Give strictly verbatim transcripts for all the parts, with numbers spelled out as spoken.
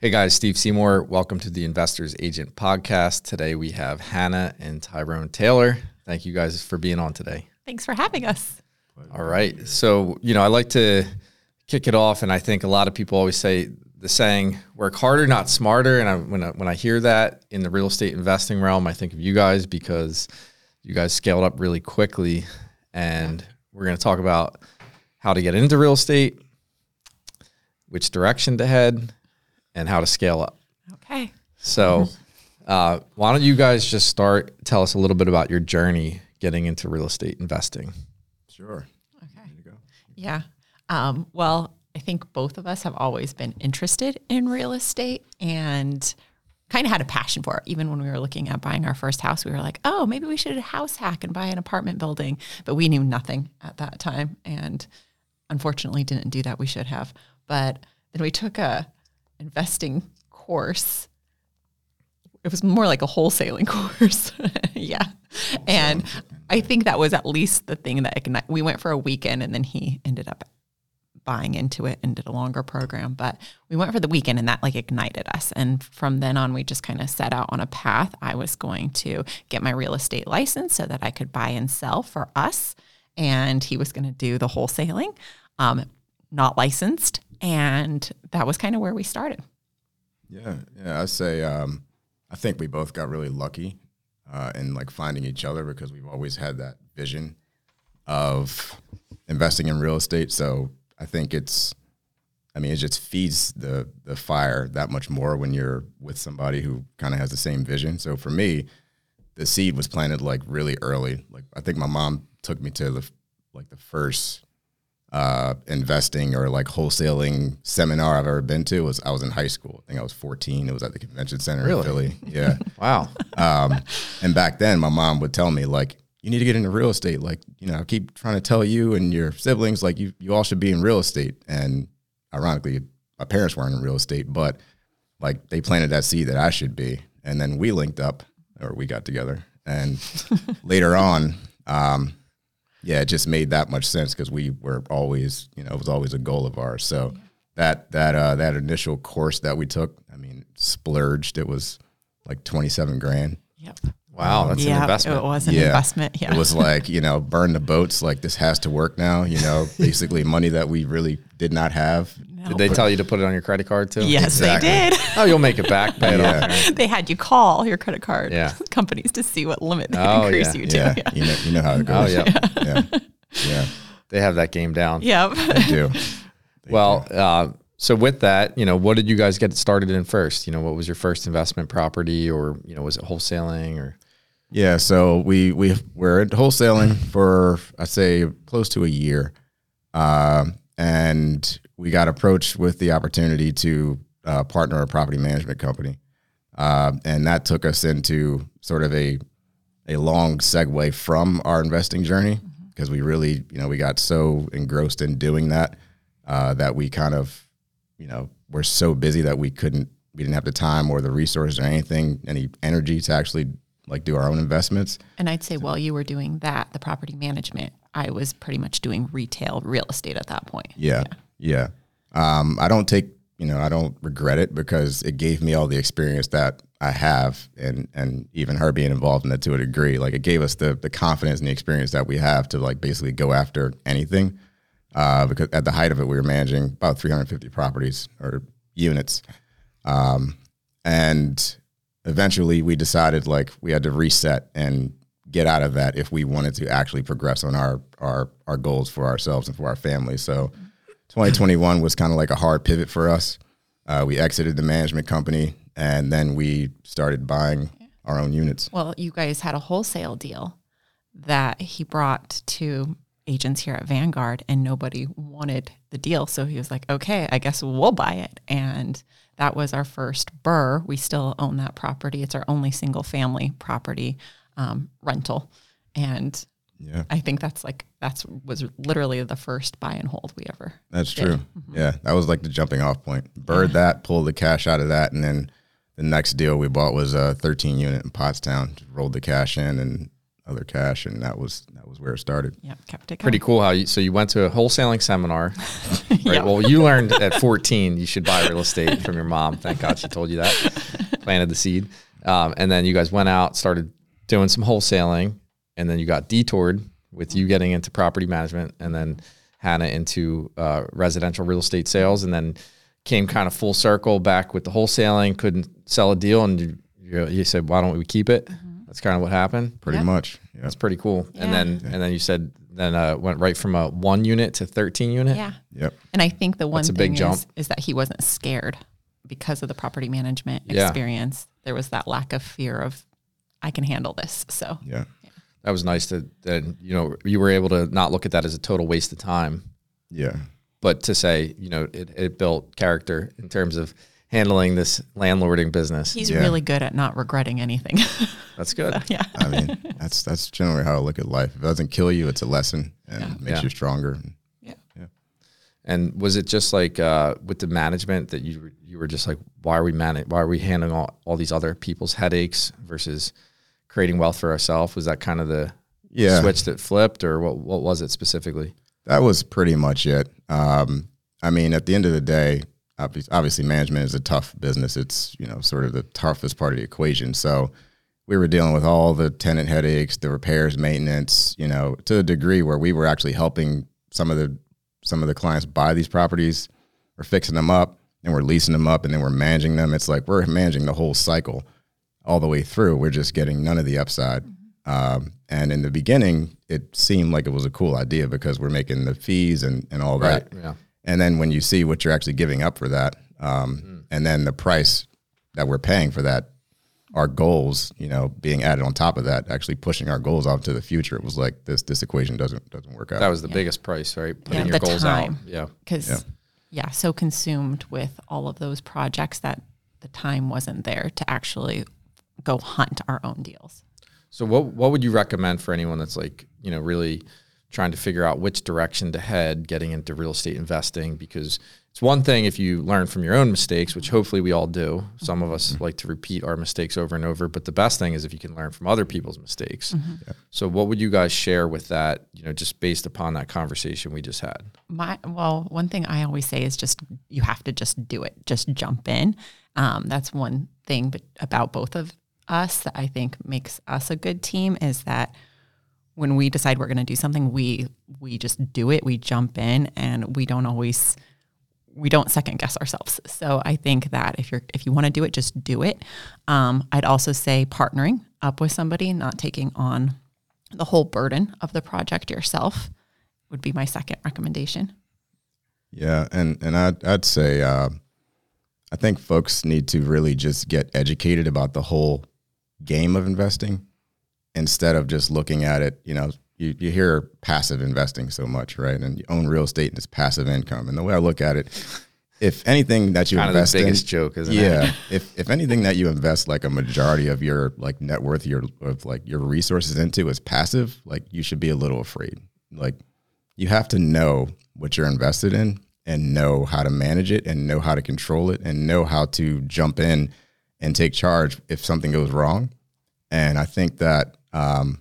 Hey guys, Steve Seymour. Welcome to the Investors Agent Podcast. Today we have Hannah and Tyrone Taylor. Thank you guys for being on today. Thanks for having us. All right. So, you know, I like to kick it off, and I think a lot of people always say the saying, work harder, not smarter. And I, when, I, when I hear that in the real estate investing realm, I think of you guys because you guys scaled up really quickly. And we're going to talk about how to get into real estate, which direction to head, and how to scale up. Okay. So uh, why don't you guys just start, tell us a little bit about your journey getting into real estate investing. Sure. Okay. Go. Yeah. Um, well, I think both of us have always been interested in real estate and kind of had a passion for it. Even when we were looking at buying our first house, we were like, oh, maybe we should house hack and buy an apartment building. But we knew nothing at that time. And unfortunately didn't do that. We should have. But then we took a investing course. It was more like a wholesaling course. yeah. And I think that was at least the thing that ignited. We went for a weekend and then he ended up buying into it and did a longer program. But we went for the weekend and that like ignited us. And from then on, we just kind of set out on a path. I was going to get my real estate license so that I could buy and sell for us. And he was going to do the wholesaling, um, not licensed. And that was kind of where we started. Yeah, yeah. I say um, I think we both got really lucky uh, in like finding each other because we've always had that vision of investing in real estate. So I think it's, I mean, it just feeds the the fire that much more when you're with somebody who kind of has the same vision. So for me, the seed was planted like really early. Like I think my mom took me to the like the first Uh, investing or like wholesaling seminar I've ever been to. Was I was in high school. I think I was fourteen. It was at the convention center Really? in Philly. Yeah. Wow. Um, and back then my mom would tell me like, you need to get into real estate. Like, you know, I keep trying to tell you and your siblings, like you, you all should be in real estate. And ironically, my parents weren't in real estate, but like they planted that seed that I should be. And then we linked up or we got together and later on, um, yeah, it just made that much sense because we were always, you know, it was always a goal of ours. So yeah. that that uh, that initial course that we took, I mean, splurged. It was like twenty-seven grand. Yep. Wow, that's yeah, an investment. It was an yeah. investment. Yeah. It was like, you know, burn the boats. Like this has to work now. You know, basically money that we really did not have. No. Did they tell you to put it on your credit card too? Yes, Exactly. they did. Oh, you'll make it back. Pay it Yeah. off. They had you call your credit card Yeah. companies to see what limit they Oh, increase yeah. you to. Yeah, Yeah. you know, you know how it Oh, goes. yeah. yeah, yeah. They have that game down. Yep. They do. They Well, do. uh, so with that, you know, what did you guys get started in first? You know, what was your first investment property, or, you know, was it wholesaling or? Yeah, so we we we're at wholesaling for I'd say close to a year, um, and we got approached with the opportunity to uh, partner a property management company, uh, and that took us into sort of a a long segue from our investing journey because we really you know we got so engrossed in doing that uh, that we kind of you know were so busy that we couldn't we didn't have the time or the resources or anything any energy to actually like do our own investments. And I'd say while you were doing that, the property management, I was pretty much doing retail real estate at that point. Yeah. Yeah. yeah. Um, I don't take, you know, I don't regret it because it gave me all the experience that I have and, and even her being involved in it to a degree, like it gave us the the confidence and the experience that we have to like basically go after anything. Uh, because at the height of it, we were managing about three hundred fifty properties or units. Um, and eventually we decided like we had to reset and get out of that if we wanted to actually progress on our, our, our goals for ourselves and for our family. So twenty twenty-one was kind of like a hard pivot for us. Uh, we exited the management company and then we started buying our own units. Well, you guys had a wholesale deal that he brought to agents here at Vanguard and nobody wanted the deal. So he was like, okay, I guess we'll buy it. And that was our first B R R R. We still own that property. It's our only single family property um, rental. And Yeah, I think that's like, that's was literally the first buy and hold we ever that's did. true. Mm-hmm. Yeah, that was like the jumping off point. Bird Yeah. that, pulled the cash out of that, and then the next deal we bought was a thirteen unit in Pottstown. Just rolled the cash in and other cash, and that was that that was where it started. Yeah, kept it going. Pretty cool how you, so you went to a wholesaling seminar, right? Yep. Well, you learned at fourteen you should buy real estate from your mom. Thank God she told you that, planted the seed. Um, and then you guys went out, started doing some wholesaling, and then you got detoured with you getting into property management, and then Hannah into uh, residential real estate sales, and then came kind of full circle back with the wholesaling, couldn't sell a deal, and you, you, you said, why don't we keep it? Mm-hmm. That's kind of what happened. Pretty Yep. much. Yeah. That's pretty cool. Yeah. And then and then you said then uh, went right from a one unit to thirteen unit. Yeah. Yep. And I think the one That's a thing big jump. is, is that he wasn't scared because of the property management Yeah. experience. There was that lack of fear of, I can handle this. So Yeah. That was nice to that, you know, you were able to not look at that as a total waste of time, Yeah. but to say, you know, it, it built character in terms of handling this landlording business. he's Yeah. really good at not regretting anything. That's good. So, yeah. I mean, that's that's generally how I look at life. If it doesn't kill you, it's a lesson and Yeah. makes Yeah. you stronger. Yeah. And was it just like uh, with the management that you were, you were just like, why are we managing? Why are we handling all, all these other people's headaches versus creating wealth for ourselves? Was that kind of the Yeah. switch that flipped, or what? What was it specifically? That was pretty much it. Um, I mean, at the end of the day, obvi- obviously management is a tough business. It's, you know, sort of the toughest part of the equation. So we were dealing with all the tenant headaches, the repairs, maintenance, you know, to a degree where we were actually helping some of the some of the clients buy these properties. We're fixing them up and we're leasing them up and then we're managing them. It's like we're managing the whole cycle all the way through. We're just getting none of the upside. Um, and in the beginning, it seemed like it was a cool idea because we're making the fees and, and all that. Right. Yeah. And then when you see what you're actually giving up for that, um, Mm. and then the price that we're paying for that, our goals, you know, being added on top of that, actually pushing our goals out to the future, it was like this this equation doesn't doesn't work out. That was the Yeah. biggest price, right? Putting Yeah, your the goals time. out. Yeah. Because, Yeah. yeah. so consumed with all of those projects that the time wasn't there to actually go hunt our own deals. So what what would you recommend for anyone that's like, you know, really trying to figure out which direction to head getting into real estate investing? Because it's one thing if you learn from your own mistakes, which hopefully we all do. Some of us like to repeat our mistakes over and over, but the best thing is if you can learn from other people's mistakes. Mm-hmm. Yeah. So what would you guys share with that, you know, just based upon that conversation we just had? My well, one thing I always say is just you have to just do it, just jump in. Um, that's one thing, but about both of us that I think makes us a good team is that when we decide we're going to do something, we we just do it, we jump in, and we don't always we don't second guess ourselves. So I think that if you're if you want to do it, just do it. Um, I'd also say partnering up with somebody, not taking on the whole burden of the project yourself, would be my second recommendation. Yeah, and and I'd I'd say uh, I think folks need to really just get educated about the whole game of investing instead of just looking at it. You know, you, you hear passive investing so much, right? And you own real estate and it's passive income. And the way I look at it, if anything that you Kind of invest the biggest in, joke, isn't it? yeah, if if anything that you invest like a majority of your like net worth, your of like your resources into is passive, like you should be a little afraid. Like you have to know what you're invested in and know how to manage it and know how to control it and know how to jump in and take charge if something goes wrong. And I think that um,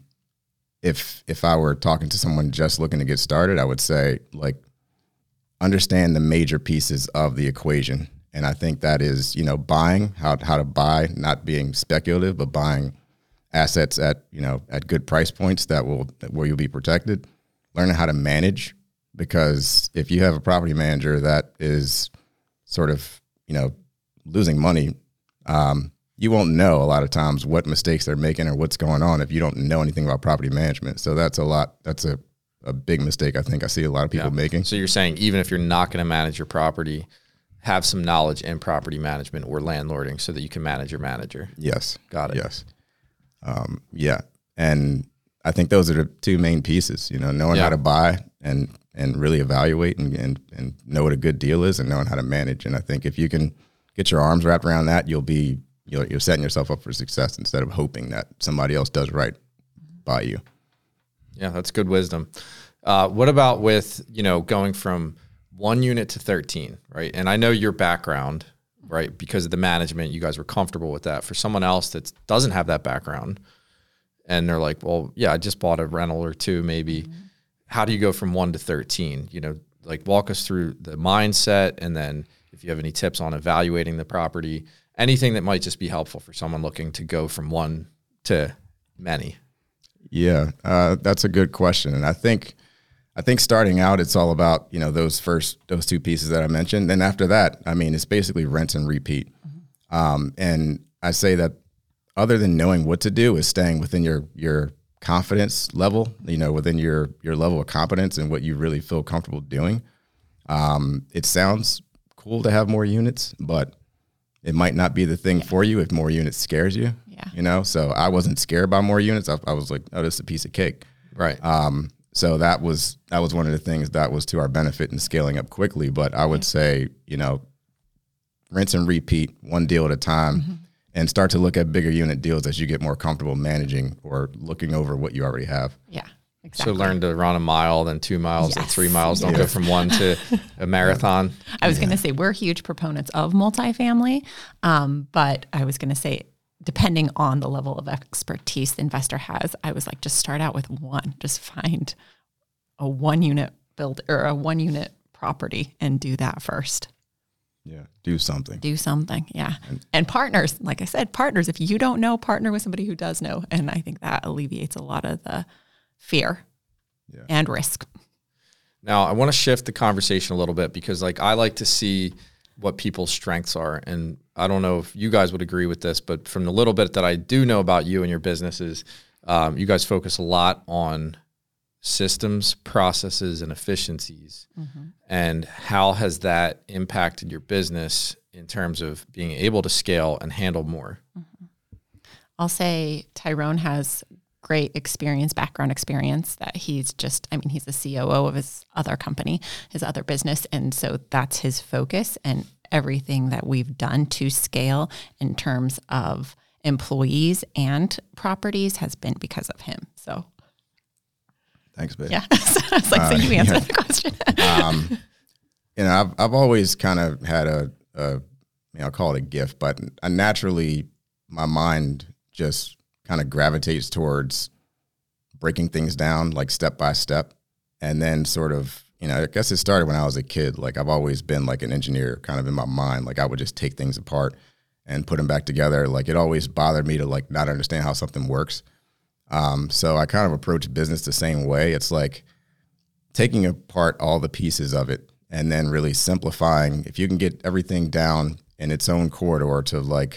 if if I were talking to someone just looking to get started, I would say like understand the major pieces of the equation. And I think that is, you know, buying, how how to buy, not being speculative, but buying assets at, you know, at good price points that will where you'll be protected. Learning how to manage, because if you have a property manager that is sort of, you know, losing money, um, you won't know a lot of times what mistakes they're making or what's going on if you don't know anything about property management. So that's a lot. That's a, a big mistake I think I see a lot of people Yeah. making. So you're saying even if you're not going to manage your property, have some knowledge in property management or landlording so that you can manage your manager. Yes. Got it. Yes. Um, yeah. And I think those are the two main pieces, you know, knowing Yeah. how to buy and, and really evaluate and, and, and know what a good deal is and knowing how to manage. And I think if you can get your arms wrapped around that, you'll be, you're, you're setting yourself up for success instead of hoping that somebody else does right by you. Yeah, that's good wisdom. Uh, what about with, you know, going from one unit to thirteen, right? And I know your background, right? Because of the management, you guys were comfortable with that. For someone else that doesn't have that background, and they're like, well, yeah, I just bought a rental or two, maybe. Mm-hmm. How do you go from one to thirteen? You know, like walk us through the mindset, and then if you have any tips on evaluating the property, anything that might just be helpful for someone looking to go from one to many. Yeah, uh, that's a good question. And I think, I think starting out, it's all about, you know, those first, those two pieces that I mentioned. Then after that, I mean, it's basically rinse and repeat. Mm-hmm. Um, and I say that other than knowing what to do is staying within your, your confidence level, you know, within your, your level of competence and what you really feel comfortable doing. Um, it sounds cool to have more units, but it might not be the thing yeah. for you if more units scares you. Yeah. You know, so I wasn't scared by more units. I, I was like, oh, this is a piece of cake. Right. Um, so that was that was one of the things that was to our benefit in scaling up quickly. But I would say, you know, rinse and repeat, one deal at a time, mm-hmm. and start to look at bigger unit deals as you get more comfortable managing or looking over what you already have. Yeah. Exactly. So learn to run a mile, then two miles, yes. then three miles. Don't yes. go from one to a marathon. I was yeah. going to say we're huge proponents of multifamily, um, but I was going to say, depending on the level of expertise the investor has, I was like, just start out with one. Just find a one unit build or a one unit property and do that first. Yeah, do something. Do something, yeah. And, and partners, like I said, partners. If you don't know, partner with somebody who does know, and I think that alleviates a lot of the fear yeah. and risk. Now, I want to shift the conversation a little bit because, like, I like to see what people's strengths are. And I don't know if you guys would agree with this, but from the little bit that I do know about you and your businesses, um, you guys focus a lot on systems, processes, and efficiencies. Mm-hmm. And how has that impacted your business in terms of being able to scale and handle more? Mm-hmm. I'll say Tyrone has great experience, background experience that he's just, I mean, he's the C O O of his other company, his other business. And so that's his focus, and everything that we've done to scale in terms of employees and properties has been because of him. So thanks, babe. Yeah. So I was like, uh, so you answered yeah. the question. um, you know, I've, I've always kind of had a, a, you know, I'll call it a gift, but I naturally, my mind just kind of gravitates towards breaking things down like step by step. And then sort of, you know, I guess it started when I was a kid. Like I've always been like an engineer kind of in my mind. Like I would just take things apart and put them back together. Like it always bothered me to like not understand how something works. Um, so I kind of approach business the same way. It's like taking apart all the pieces of it and then really simplifying. If you can get everything down in its own corridor to like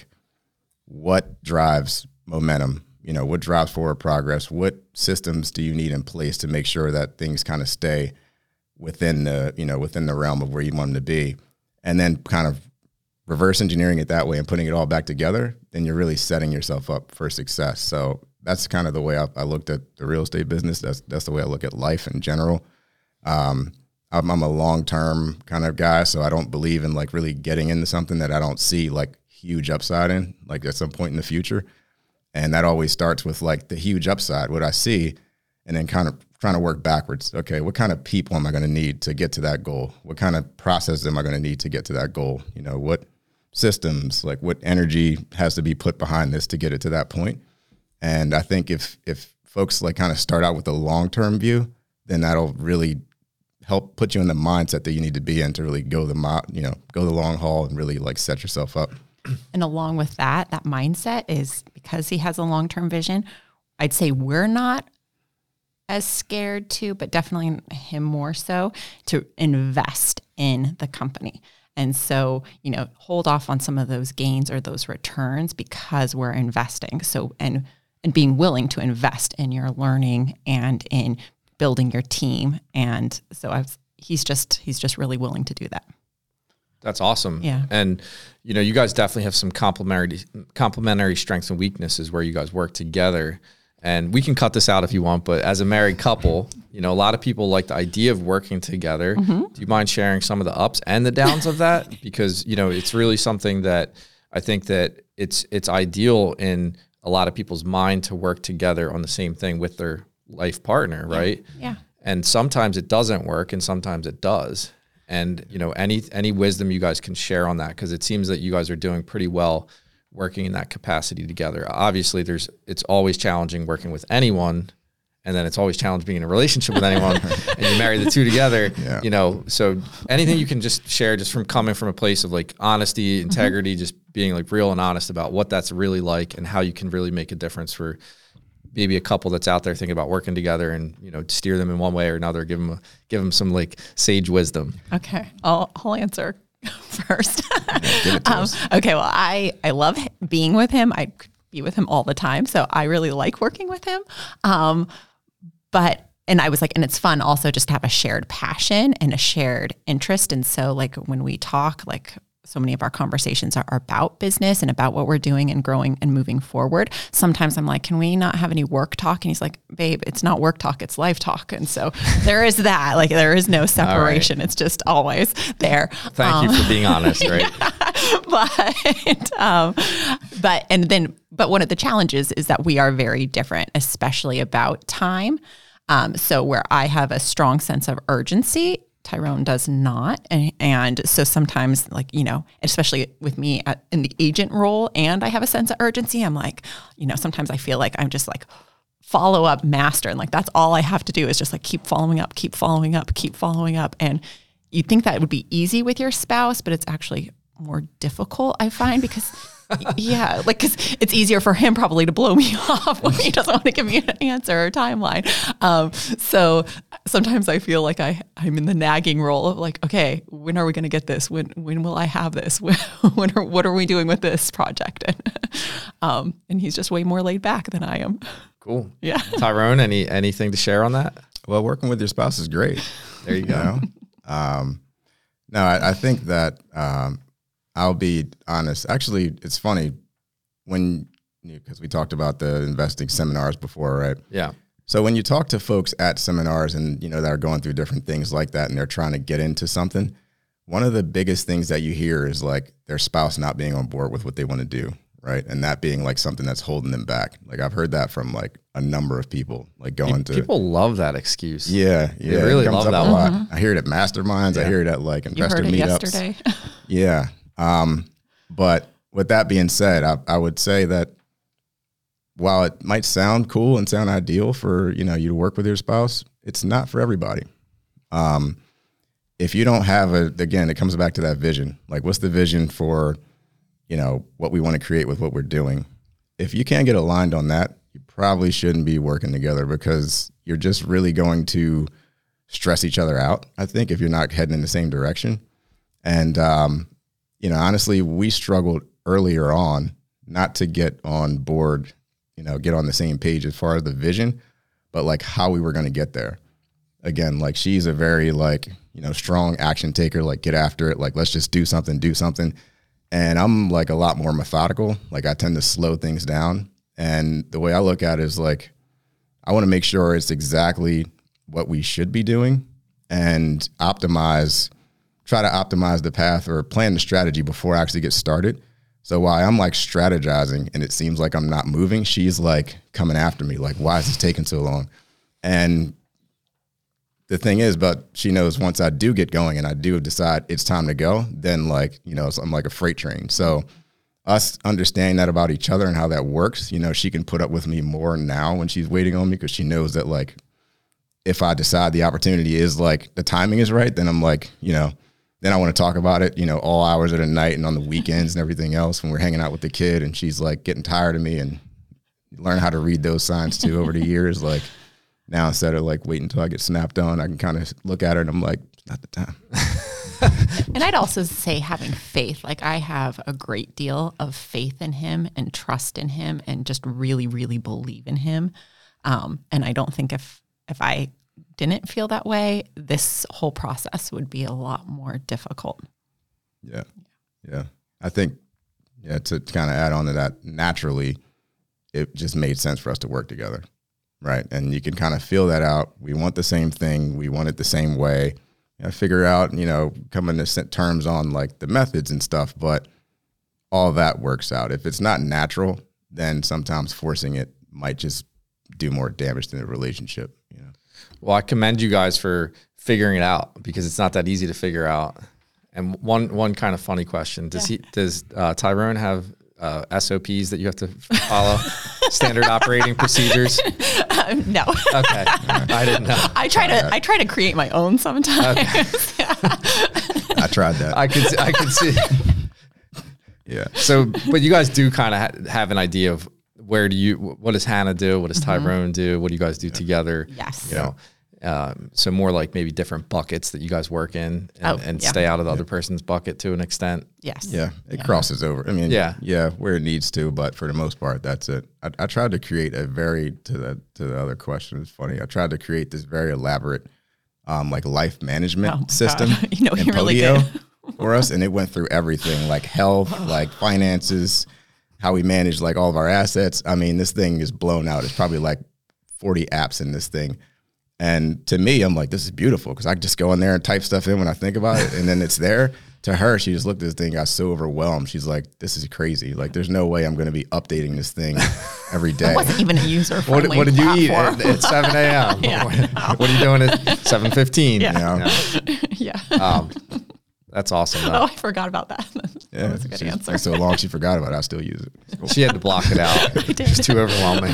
what drives momentum, you know, what drives forward progress, what systems do you need in place to make sure that things kind of stay within the, you know, within the realm of where you want them to be, and then kind of reverse engineering it that way and putting it all back together, then you're really setting yourself up for success. So that's kind of the way I, I looked at the real estate business. That's that's the way I look at life in general. Um, I'm, I'm a long-term kind of guy, so I don't believe in like really getting into something that I don't see like huge upside in, like at some point in the future. And that always starts with like the huge upside, what I see, and then kind of trying to work backwards. Okay, what kind of people am I going to need to get to that goal? What kind of process am I going to need to get to that goal? You know, what systems, like what energy has to be put behind this to get it to that point? And I think if if folks like kind of start out with a long-term view, then that'll really help put you in the mindset that you need to be in to really go the mo- you know, go the long haul and really like set yourself up. And along with that, that mindset is because he has a long-term vision. I'd say we're not as scared to, but definitely him more so, to invest in the company. And so, you know, hold off on some of those gains or those returns because we're investing. So, and, and being willing to invest in your learning and in building your team. And so I was, he's just, he's just really willing to do that. That's awesome. Yeah. And, you know, you guys definitely have some complementary complementary strengths and weaknesses where you guys work together. And we can cut this out if you want, but as a married couple, you know, a lot of people like the idea of working together. Mm-hmm. Do you mind sharing some of the ups and the downs of that? Because, you know, it's really something that I think that it's it's ideal in a lot of people's mind to work together on the same thing with their life partner, right? Yeah. And sometimes it doesn't work and sometimes it does. And, you know, any any wisdom you guys can share on that, because it seems that you guys are doing pretty well working in that capacity together? Obviously, there's it's always challenging working with anyone, and then it's always challenging being in a relationship with anyone, and you marry the two together. Yeah. You know, so anything you can just share, just from coming from a place of like honesty, integrity, mm-hmm. just being like real and honest about what that's really like and how you can really make a difference for maybe a couple that's out there thinking about working together, and, you know, steer them in one way or another, give them, a, give them some like sage wisdom. Okay. I'll, I'll answer first. Yeah, um, okay. Well, I, I love being with him. I could be with him all the time. So I really like working with him. Um, but, and I was like, and it's fun also just to have a shared passion and a shared interest. And so like when we talk, like, so many of our conversations are, are about business and about what we're doing and growing and moving forward. Sometimes I'm like, can we not have any work talk? And he's like, babe, it's not work talk, it's life talk. And so there is that, like, there is no separation. Right. It's just always there. Thank um, you for being honest, right? Yeah, but, um, but, and then, but one of the challenges is that we are very different, especially about time. Um, so where I have a strong sense of urgency, Tyrone does not. And, and so sometimes, like, you know, especially with me at, in the agent role, and I have a sense of urgency, I'm like, you know, sometimes I feel like I'm just like follow up master. And like, that's all I have to do is just like keep following up, keep following up, keep following up. And you'd think that would be easy with your spouse, but it's actually more difficult, I find, because yeah, like, cause it's easier for him probably to blow me off when he doesn't want to give me an answer or timeline. Um, so sometimes I feel like I, I'm in the nagging role of like, okay, when are we going to get this? When, when will I have this? When, when are, what are we doing with this project? And, um, and he's just way more laid back than I am. Cool. Yeah. Tyrone, any, anything to share on that? Well, working with your spouse is great. There you go. um, no, I, I think that, um, I'll be honest. Actually, it's funny when, because we talked about the investing seminars before, right? Yeah. So when you talk to folks at seminars and, you know, that are going through different things like that and they're trying to get into something, one of the biggest things that you hear is like their spouse not being on board with what they want to do, right? And that being like something that's holding them back. Like I've heard that from like a number of people, like going people to. People love that excuse. Yeah. Yeah. They really love that a lot. Mm-hmm. I hear it at masterminds. Yeah. I hear it at like investor you heard it meetups. Yesterday. Yeah. Um, but with that being said, I, I would say that while it might sound cool and sound ideal for, you know, you to work with your spouse, it's not for everybody. Um, if you don't have a, again, it comes back to that vision. Like, what's the vision for, you know, what we want to create with what we're doing? If you can't get aligned on that, you probably shouldn't be working together, because you're just really going to stress each other out, I think, if you're not heading in the same direction. And, um, you know, honestly, we struggled earlier on not to get on board, you know, get on the same page as far as the vision, but like how we were going to get there. Again, like she's a very like, you know, strong action taker, like get after it. Like, let's just do something, do something. And I'm like a lot more methodical. Like I tend to slow things down. And the way I look at it is like, I want to make sure it's exactly what we should be doing and optimize try to optimize the path or plan the strategy before I actually get started. So while I'm like strategizing and it seems like I'm not moving, she's like coming after me. Like, why is this taking so long? And the thing is, but she knows once I do get going and I do decide it's time to go, then like, you know, I'm like a freight train. So us understanding that about each other and how that works, you know, she can put up with me more now when she's waiting on me, because she knows that like, if I decide the opportunity is like the timing is right, then I'm like, you know, then I want to talk about it, you know, all hours of the night and on the weekends and everything else when we're hanging out with the kid and she's like getting tired of me, and learn how to read those signs too over the years. Like now, instead of like waiting until I get snapped on, I can kind of look at her and I'm like, it's not the time. And I'd also say having faith. Like I have a great deal of faith in him and trust in him and just really, really believe in him. Um, and I don't think if if I didn't feel that way, this whole process would be a lot more difficult. Yeah. Yeah. I think, yeah, to kind of add on to that, naturally, it just made sense for us to work together. Right. And you can kind of feel that out. We want the same thing. We want it the same way. You know, figure out, you know, coming to terms on like the methods and stuff, but all that works out. If it's not natural, then sometimes forcing it might just do more damage to the relationship, you know? Well, I commend you guys for figuring it out, because it's not that easy to figure out. And one one kind of funny question: Does yeah. he does uh, Tyrone have uh, S O Ps that you have to follow? Standard operating procedures? Um, no. Okay. I didn't know. I try to I try to create my own sometimes. Okay. I tried that. I could I could see. yeah. So, but you guys do kind of ha- have an idea of where do you, what does Hannah do? What does Tyrone do? What do you guys do together? Yes. You know, um, so more like maybe different buckets that you guys work in and, Oh, and yeah. stay out of the other person's bucket to an extent. Yes. Yeah, it Yeah. crosses over. I mean, Yeah. yeah, where it needs to, but for the most part, that's it. I, I tried to create a very to the to the other question. It's funny. I tried to create this very elaborate, um, like life management Oh my system. God. You know, in you really Podio did. for us, and it went through everything, like health, like finances, how we manage like all of our assets. I mean, this thing is blown out. It's probably like forty apps in this thing. And to me, I'm like, this is beautiful because I just go in there and type stuff in when I think about it, and then it's there. To her, she just looked at this thing, got so overwhelmed. She's like, this is crazy. Like, there's no way I'm going to be updating this thing every day. It wasn't even a user What, friendly. what did you eat platform. at, at seven a.m.? Yeah, what, what are you doing at seven fifteen? Yeah. You know? Yeah. Um, that's awesome. Oh, Though. I forgot about that. Yeah, That was a good she's- answer. So long she forgot about it, I still use it. It's cool. She had to block it out. did. It's too overwhelming.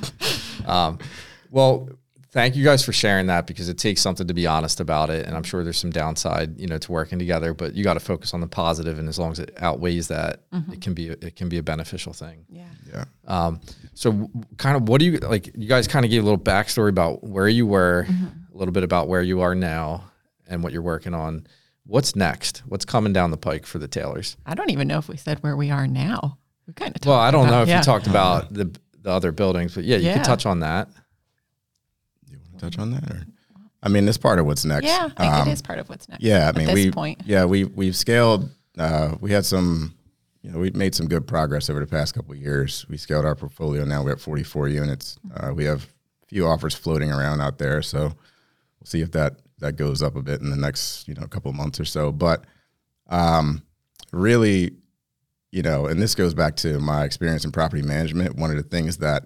um, well, thank you guys for sharing that because it takes something to be honest about it. And I'm sure there's some downside, you know, to working together, but you got to focus on the positive. And as long as it outweighs that, Mm-hmm. it can be, it can be a beneficial thing. Yeah. Yeah. Um, so w- kind of what do you, like, you guys kind of gave a little backstory about where you were, a little bit about where you are now and what you're working on. What's next? What's coming down the pike for the Taylors? I don't even know if we said where we are now. We kind of Well, I don't about, know if yeah. you talked about the, the other buildings, but yeah, you Yeah. could touch on that. You want to touch on that? Or? I mean, it's part of what's next. Yeah, I think Um, it is part of what's next. Yeah, I at mean, this we point. yeah we we've scaled. Uh, we had some, you know, we made some good progress over the past couple of years. We scaled our portfolio. Now we're at forty-four units. Uh, we have a few offers floating around out there, so we'll see if that that goes up a bit in the next, you know, couple of months or so. But um, really, you know, and this goes back to my experience in property management. One of the things that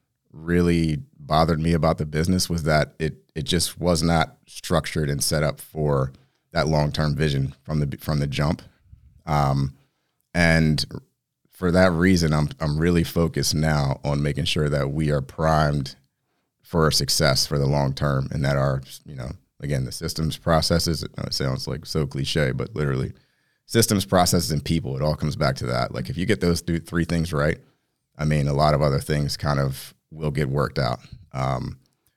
really bothered me about the business was that it it just was not structured and set up for that long-term vision from the from the jump. Um, and for that reason, I'm I'm really focused now on making sure that we are primed for success for the long term, and that our, you know, again, the systems, processes, it sounds like so cliche, but literally systems, processes, and people, it all comes back to that. Like if you get those th- three things right, I mean, a lot of other things kind of will get worked out. Um,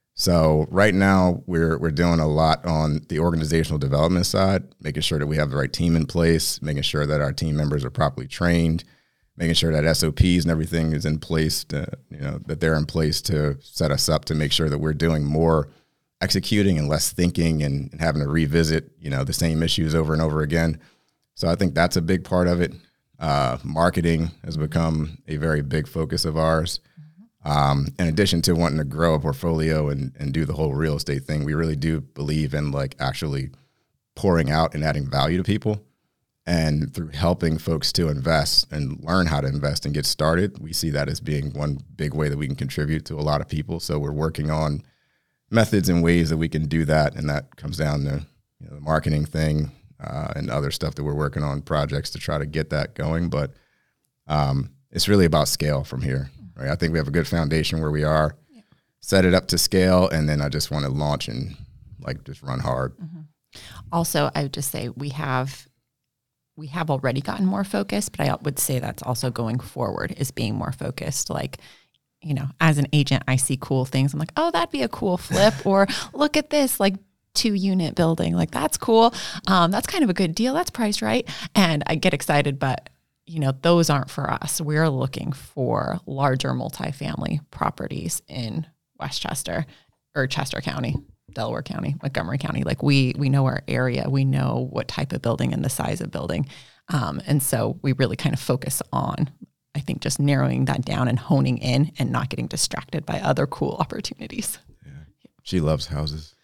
so right now we're we're doing a lot on the organizational development side, making sure that we have the right team in place, making sure that our team members are properly trained, making sure that S O Ps and everything is in place, to, you know, that they're in place to set us up to make sure that we're doing more executing and less thinking and, and having to revisit, you know, the same issues over and over again. So I think that's a big part of it. Uh, marketing has become a very big focus of ours. Um, in addition to wanting to grow a portfolio and, and do the whole real estate thing, we really do believe in like actually pouring out and adding value to people. And through helping folks to invest and learn how to invest and get started, we see that as being one big way that we can contribute to a lot of people. So we're working on methods and ways that we can do that. And that comes down to, you know, the marketing thing uh, and other stuff that we're working on, projects to try to get that going. But um, it's really about scale from here. Right? I think we have a good foundation where we are, yeah. Set it up to scale, and then I just want to launch and like just run hard. Mm-hmm. Also, I would just say we have we have already gotten more focused, but I would say that's also going forward is being more focused. Like, you know, as an agent, I see cool things. I'm like, oh, that'd be a cool flip, or look at this, like two unit building, like that's cool. Um, that's kind of a good deal. That's priced right, and I get excited, but you know, those aren't for us. We're looking for larger multifamily properties in Westchester or Chester County, Delaware County, Montgomery County. Like we we know our area, we know what type of building and the size of building. Um, and so we really kind of focus on, I think, just narrowing that down and honing in and not getting distracted by other cool opportunities. Yeah. She loves houses.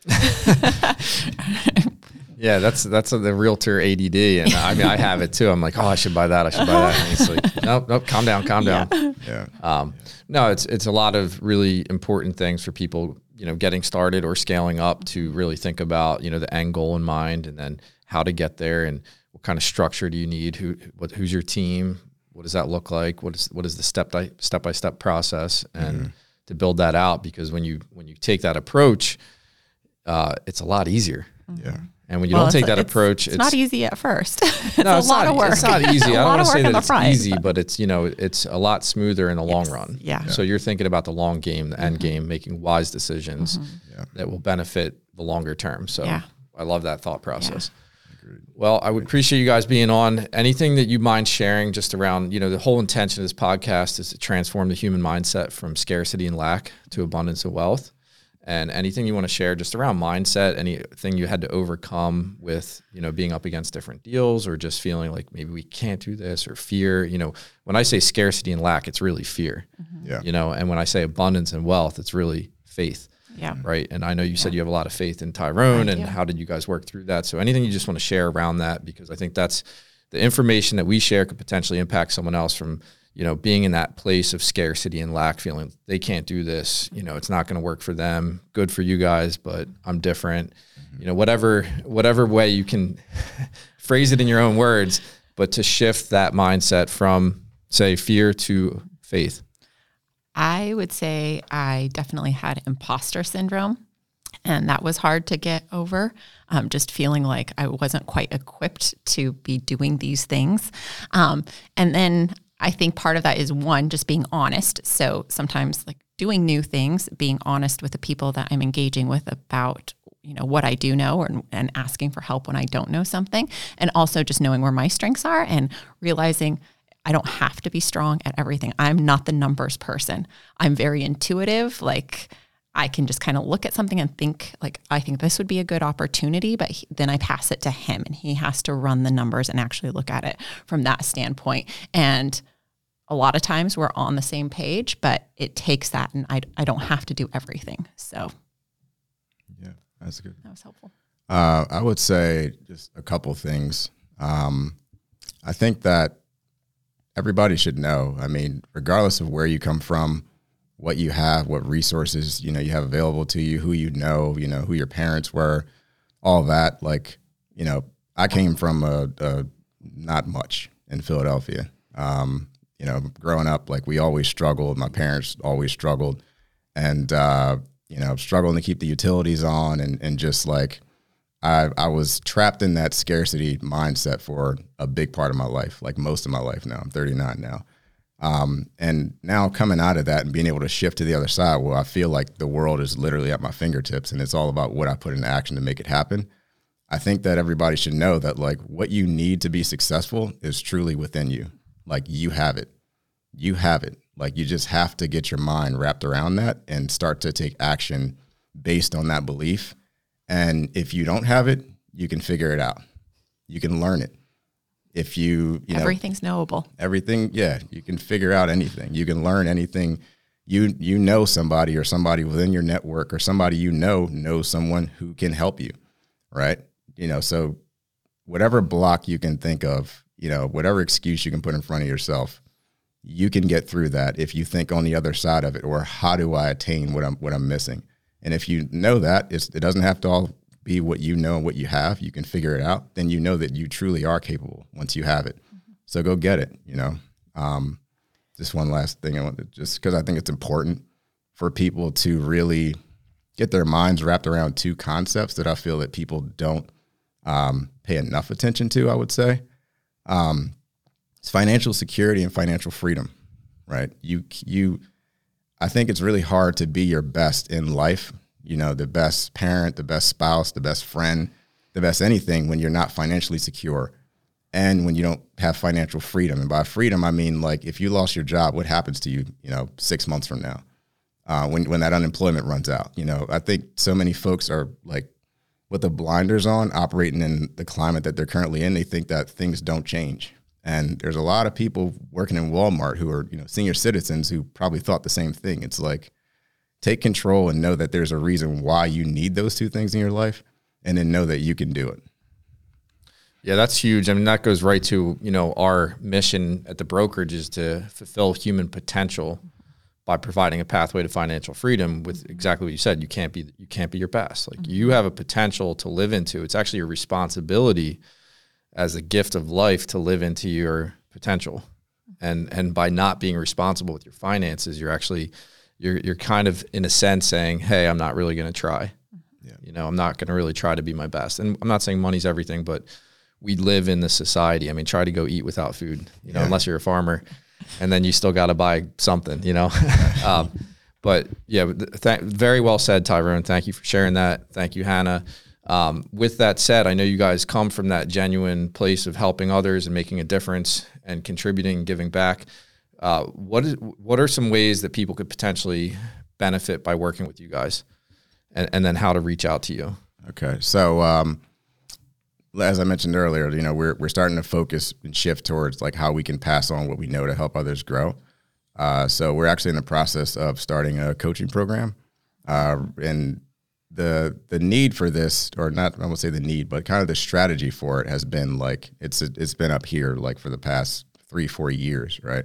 Yeah, that's that's the realtor A D D, and I mean I have it too. I'm like, oh, I should buy that. I should buy that. And it's like, nope, nope, calm down, calm down. Yeah. Yeah. Um, no, it's it's a lot of really important things for people, you know, getting started or scaling up to really think about, you know, the end goal in mind, and then how to get there, and what kind of structure do you need? Who, what, who's your team? what does that look like? What is, what is the step by step by step process? And mm-hmm. to build that out, because when you, when you take that approach, uh, it's a lot easier. Mm-hmm. Yeah. And when you well, don't take that it's, approach, it's, it's not easy at first. it's no, a it's lot not, of work. It's not easy. I don't want to say that it's front, easy, but. but it's, you know, it's a lot smoother in the yes. long run. Yeah. So you're thinking about the long game, the mm-hmm. end game, making wise decisions mm-hmm. yeah. that will benefit the longer term. So yeah. I love that thought process. Yeah. Well, I would appreciate you guys being on. Anything that you mind sharing just around, you know, the whole intention of this podcast is to transform the human mindset from scarcity and lack to abundance and wealth. And anything you want to share just around mindset, anything you had to overcome with, you know, being up against different deals or just feeling like maybe we can't do this, or fear. You know, when I say scarcity and lack, it's really fear, mm-hmm. yeah. you know, and when I say abundance and wealth, it's really faith. Yeah. Right. And I know you yeah. said you have a lot of faith in Tyrone, and how did you guys work through that? So anything you just want to share around that, because I think that's the information that we share could potentially impact someone else from, you know, being in that place of scarcity and lack, feeling they can't do this, you know, it's not going to work for them. Good for you guys, but I'm different. Mm-hmm. You know, whatever, whatever way you can phrase it in your own words, but to shift that mindset from, say, fear to faith. I would say I definitely had imposter syndrome, and that was hard to get over. Um, just feeling like I wasn't quite equipped to be doing these things. Um, and then I think part of that is, one, just being honest. So sometimes like doing new things, being honest with the people that I'm engaging with about, you know, what I do know, or, and asking for help when I don't know something. And also just knowing where my strengths are and realizing I don't have to be strong at everything. I'm not the numbers person. I'm very intuitive. Like I can just kind of look at something and think like, I think this would be a good opportunity, but he, then I pass it to him and he has to run the numbers and actually look at it from that standpoint. And a lot of times we're on the same page, but it takes that, and I, I don't have to do everything. So yeah, that's good. That was helpful. Uh, I would say just a couple things. Um, I think that everybody should know, I mean, regardless of where you come from, what you have, what resources, you know, you have available to you, who you know, you know, who your parents were, all that. Like, you know, I came from a, a not much in Philadelphia. Um, you know, growing up, like we always struggled. My parents always struggled, and, uh, you know, struggling to keep the utilities on, and, and just like, I, I was trapped in that scarcity mindset for a big part of my life, like most of my life now. I'm thirty-nine now. Um, and now coming out of that and being able to shift to the other side, well, I feel like the world is literally at my fingertips, and it's all about what I put into action to make it happen. I think that everybody should know that like what you need to be successful is truly within you. Like you have it, you have it. Like you just have to get your mind wrapped around that and start to take action based on that belief. And if you don't have it, you can figure it out. You can learn it. If you, you know, everything's knowable. Everything, yeah, you can figure out anything. You can learn anything. You you know somebody, or somebody within your network, or somebody you know knows someone who can help you, right? You know, so whatever block you can think of, you know, whatever excuse you can put in front of yourself, you can get through that if you think on the other side of it, or how do I attain what I'm what I'm missing? And if you know that, it's, it doesn't have to all be what you know and what you have. You can figure it out. Then you know that you truly are capable once you have it. Mm-hmm. So go get it, you know. Um, just one last thing I want to, just because I think it's important for people to really get their minds wrapped around two concepts that I feel that people don't um, pay enough attention to, I would say. Um, it's financial security and financial freedom, right? You, you, I think it's really hard to be your best in life, you know, the best parent, the best spouse, the best friend, the best anything when you're not financially secure, and when you don't have financial freedom. And by freedom, I mean, like, if you lost your job, what happens to you, you know, six months from now, uh, when, when that unemployment runs out? You know, I think so many folks are like with the blinders on, operating in the climate that they're currently in. They think that things don't change. And there's a lot of people working in Walmart who are, you know, senior citizens who probably thought the same thing. It's like, take control and know that there's a reason why you need those two things in your life, and then know that you can do it. Yeah, that's huge. I mean, that goes right to, you know, our mission at the brokerage is to fulfill human potential by providing a pathway to financial freedom with exactly what you said. You can't be, you can't be your best. Like, you have a potential to live into. It's actually a responsibility as a gift of life to live into your potential. And and by not being responsible with your finances, you're actually you're you're kind of in a sense saying, hey, I'm not really going to try. Yeah. You know, I'm not going to really try to be my best. And I'm not saying money's everything, but we live in this society. I mean, try to go eat without food, you know, yeah. unless you're a farmer, and then you still got to buy something, you know. um, but yeah, th- very well said, Tyrone. Thank you for sharing that. Thank you, Hannah. Um, with that said, I know you guys come from that genuine place of helping others and making a difference and contributing and giving back. Uh, what is what are some ways that people could potentially benefit by working with you guys, and, and then how to reach out to you? Okay, so um, as I mentioned earlier, you know, we're we're starting to focus and shift towards like how we can pass on what we know to help others grow. Uh, so we're actually in the process of starting a coaching program, uh, and the the need for this, or not, I won't say the need, but kind of the strategy for it has been like it's it's been up here like for the past three four years, right?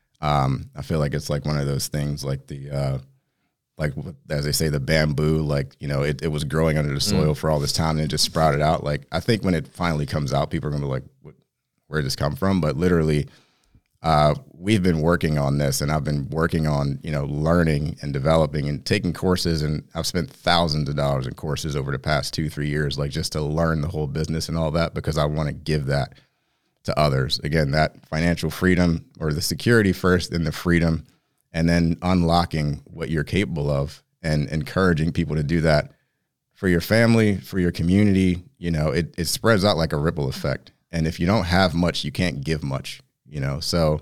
Um, I feel like it's like one of those things, like the uh, like as they say, the bamboo, like, you know, it, it was growing under the soil mm. for all this time and it just sprouted out. Like, I think when it finally comes out, people are gonna be like, where did this come from? But literally, uh, we've been working on this, and I've been working on, you know, learning and developing and taking courses, and I've spent thousands of dollars in courses over the past two, three years, like just to learn the whole business and all that, because I want to give that to others. Again, that financial freedom, or the security first, and the freedom, and then unlocking what you're capable of and encouraging people to do that for your family, for your community. You know, it, it spreads out like a ripple effect. And if you don't have much, you can't give much, you know? So,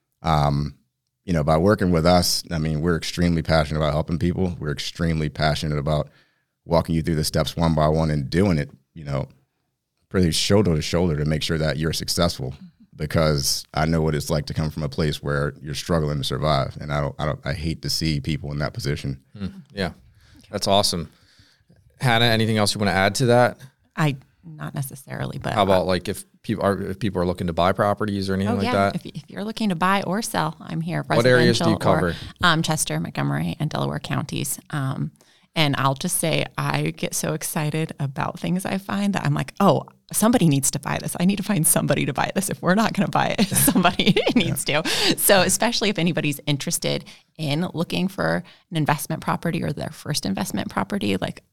um, you know, by working with us, I mean, we're extremely passionate about helping people. We're extremely passionate about walking you through the steps one by one and doing it, you know, pretty shoulder to shoulder to make sure that you're successful. Because I know what it's like to come from a place where you're struggling to survive, and I don't, I don't, I hate to see people in that position. Mm, yeah, that's awesome. Hannah, anything else you want to add to that? I not necessarily, but how about like if people are if people are looking to buy properties or anything oh, like yeah. that? If, if you're looking to buy or sell, I'm here. What areas do you cover? Or, um, Chester, Montgomery, and Delaware counties. Um, and I'll just say I get so excited about things I find that I'm like, oh, somebody needs to buy this. I need to find somebody to buy this. If we're not going to buy it, somebody needs to. So especially if anybody's interested in looking for an investment property or their first investment property, like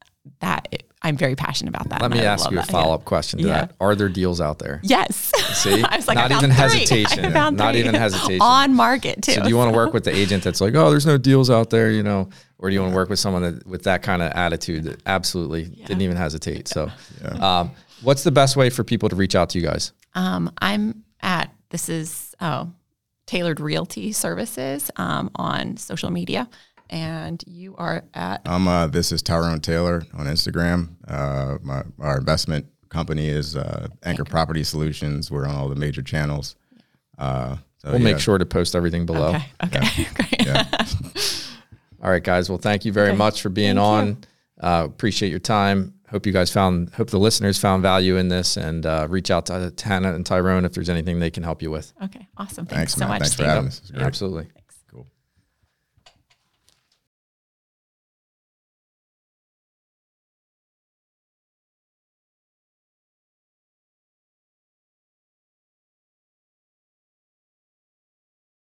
that, it, I'm very passionate about that. Let me ask you a follow-up yeah. question to yeah. that. Are there deals out there? Yes. See? I was like, not I even three. hesitation. I found not three. even hesitation. On market too. So do you want to work with the agent that's like, oh, there's no deals out there, you know? Or do you want to work with someone that with that kind of attitude that absolutely yeah. didn't even hesitate? So yeah. um, what's the best way for people to reach out to you guys? Um, I'm at, this is oh, Tailored Realty Services um, on social media. And you are at? Um, uh, this is Tyrone Taylor on Instagram. Uh, my, our investment company is uh, Anchor Property Solutions. We're on all the major channels. Uh, so we'll yeah. make sure to post everything below. Okay, okay, yeah. Great. Yeah. All right, guys. Well, thank you very okay. much for being thank on. Uh, appreciate your time. Hope you guys found, hope the listeners found value in this, and uh, reach out to Hannah and Tyrone if there's anything they can help you with. Okay, awesome. Thanks, Thanks so man. much. Thanks for having us. Absolutely.